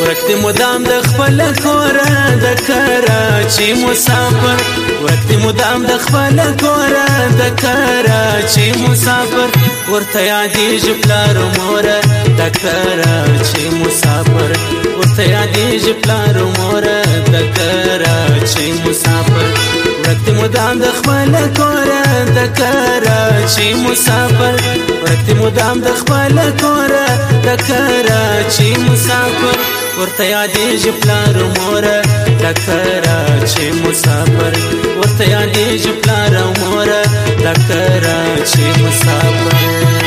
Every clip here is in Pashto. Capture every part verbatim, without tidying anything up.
ورک دی مدام د خپل کور د کراچي مسافر ورک دی مدام د خپل کور د کراچي مسافر ورته یادېږي پلار مور د کراچي مسافر ورته یادېږي پلار مور د کراچي مسافر ورک دی مدام د خپل کور د کراچي مسافر ورک دی مدام د خپل کور د کراچي مسافر ورته یادېږي پلار مور د کراچي مسافر ورته یادېږي پلار مور د کراچي مسافر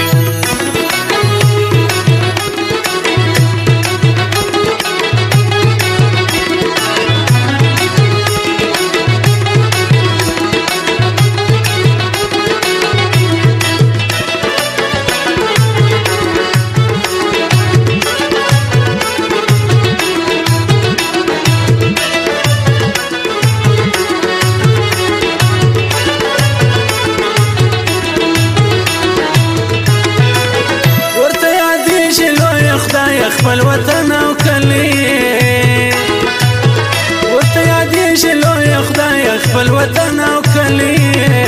خپل وطن او کلی ورته یادېږي لوی خدای خپل وطن او کلی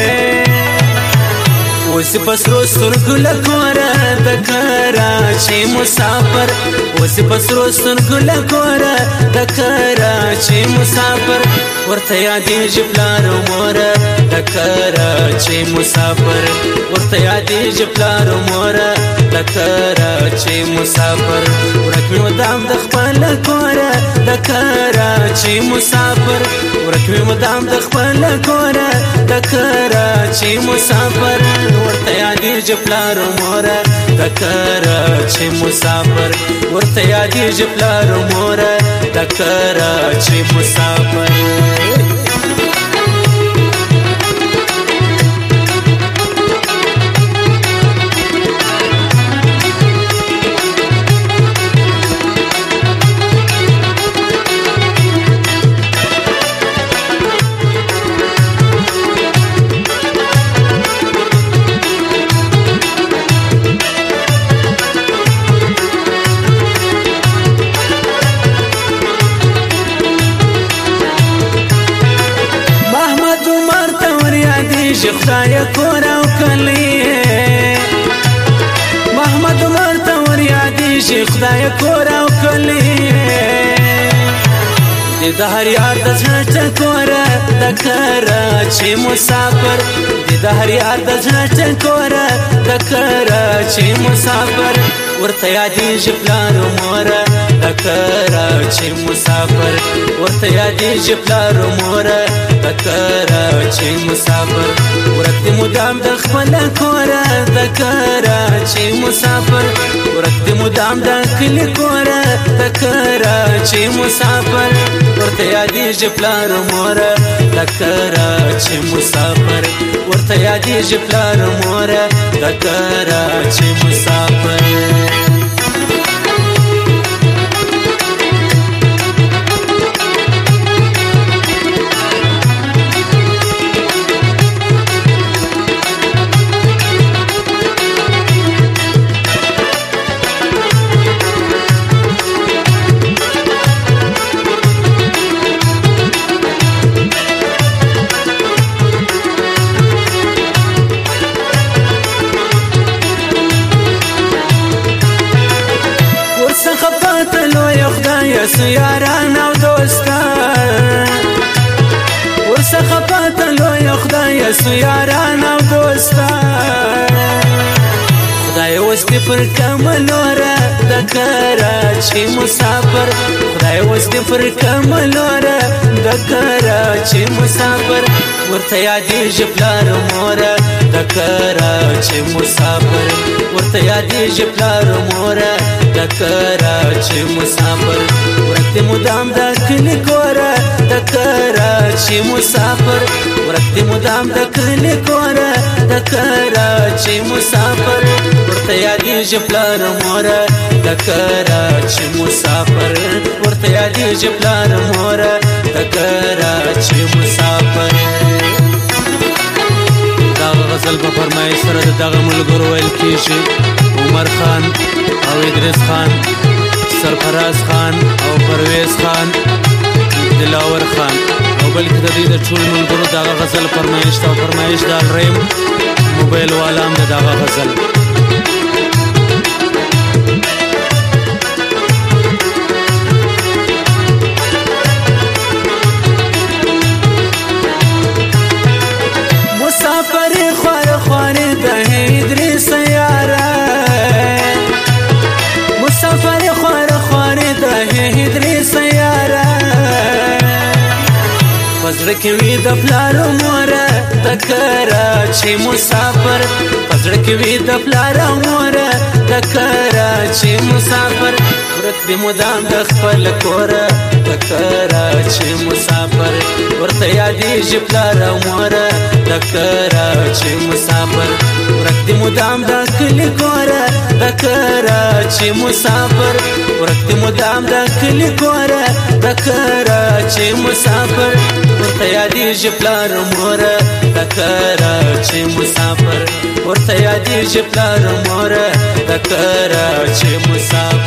اوس په سرو سترګو له کوره د کراچي مسافر اوس په سرو سترګو له کوره د کراچي مسافر ورته یادېږي پلار مور د کراچي مسافر ورته یادېږي پلار مور د کراچي مسافر ورک مې مدام د خپل کوره د کراچي مسافر ورک مې مدام د خپل کوره د کراچي مسافر ورته یادېږي پلار مور د کراچي مسافر ورته یادېږي پلار مور د کراچي مسافر خدای کور او کلی محمد عمر ته ور یادېږي خدای کور او کلی د هر یار د زړه ټکوره د کراچي مسافر د هر یار د زړه ټکوره د کراچي مسافر ورته یادېږي پلار مور د کراچي مسافر ورته یادېږي پلار مور د کراچي مسافر ورک دی مدام د خپل کوره د کراچي مسافر ورک دی مدام د کلي کوره د کراچي مسافر ورته یادېږي پلار مور د کراچي مسافر ورته یادېږي پلار مور د کراچي مسافر یاران او دوستان ورڅخه پاته لوی خدای سو یاران او دوستان خدای اوس دې پر کملوره د کراچي مسافر خدای اوس دې پر کملوره د کراچي مسافر ورته یادېږي پلار مور د کراچي مسافر ورته یادېږي پلار مور د کراچي مسافر ورک دی مدام د کلي کوره د کراچي مسافر ورک دی مدام د کلي کوره د کراچي مسافر ورته یادېږي پلار مور د کراچي مسافر ورته یادېږي پلار مور د کراچي مسافر دغه غزل په فرمایش سره د دغه ملګرو ویل کېږي عمر خان او ادریس خان سرفراز خان او پرویز خان دلاور خان او بلکې د دې د ټول ملګرو دغه غزل فرمایش او فرمایش د الریم موبایل والا هم د دغه غزل مسافر خوار خوار د هدري سیاره مسافر خوار خوار د هدري سیاره پزړه کې وي د پلار مور د کراچي مسافر پزړه کې وي د پلار مور د کراچي مسافر ورته دې مدام د خپل کور د کراچي مسافر ورته یادېږي پلار مور د کراچي مسافر ورته دې مدام د کلي کور د کراچي مسافر ورته دې مدام د کلي کور د کراچي مسافر ورته یادېږي پلار مور د کراچي مسافر ورته یادېږي پلار مور د کراچي مسافر